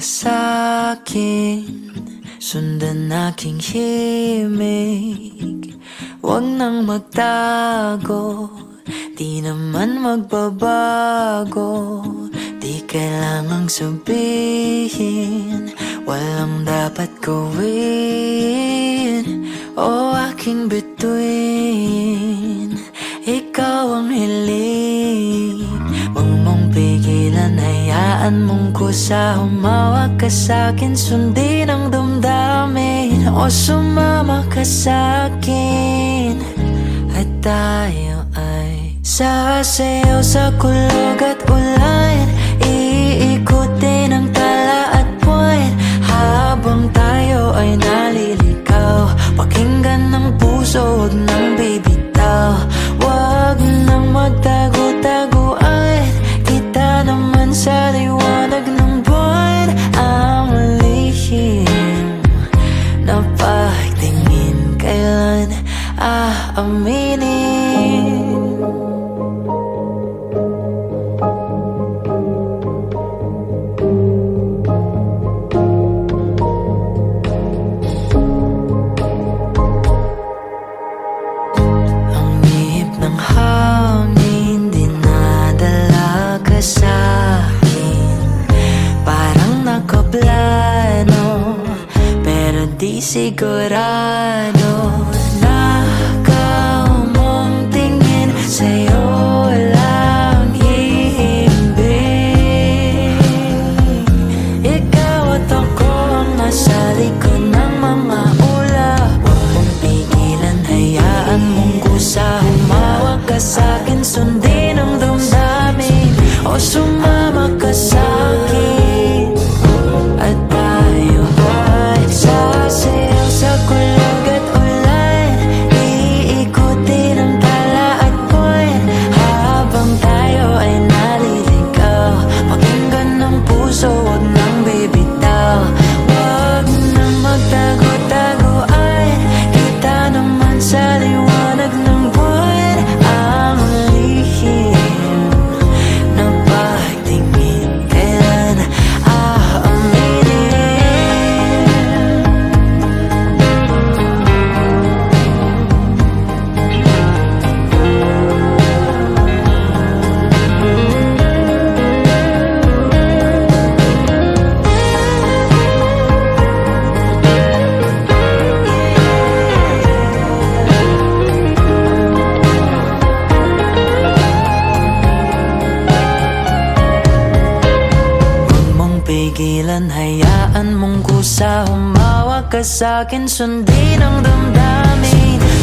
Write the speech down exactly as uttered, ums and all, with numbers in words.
sa'kin, sundan aking himig. Huwag nang magtago, di naman magbabago. Di kailangang sabihin, walang dapat gawin. O aking bituin, ikaw ang hiling. Huwag mong pigilan, hayaan mong kusa. Humawak ka sa'kin, sundin ang damdamin. O sumama ka sa'kin, at tayo ay sasayaw sa kulog at ulan. Iikutin ang tala at buwan, habang tayo ay naliligaw. Pakinggan ng puso, huwag nang bibitaw. Huwag nang magtago-taguan, kita naman sa liwanag ng buwan. Ang lihim na pagtingin, kailan aaminin? Sigurado na ikaw mong tingin, sa'yo lang hihimbing. Ikaw at ako ang nasa likod ng mga ulap. Huwag mong pigilan, hayaan mong kusa. Humawak ka sa'kin, sundin ang damdamin. O sumama ka sa'kin, at tayo ay sasayaw sa kulog at ulan. Iikutin ang tala at buwan, habang tayo ay naliligaw. Pakinggan ng puso, huwag nang bibitaw. Huwag nang magtago-taguan, kita naman sa liwanag ng buwan. Ang lihim na pagtingin, kailan aaminin? Pigilan, hayaan mong kusa. Humawak ka sa'kin, sundin ang damdamin.